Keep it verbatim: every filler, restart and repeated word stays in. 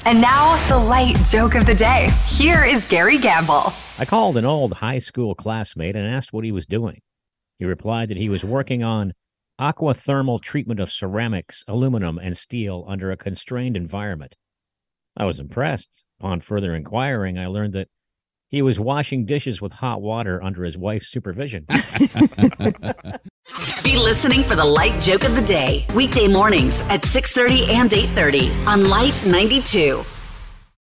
And now, the light joke of the day. Here is Gary Gamble. I called an old high school classmate and asked what he was doing. He replied that he was working on aquathermal treatment of ceramics, aluminum, and steel under a constrained environment. I was impressed. Upon further inquiring, I learned that he was washing dishes with hot water under his wife's supervision. Be listening for the light joke of the day. Weekday mornings at six thirty and eight thirty on Light ninety-two.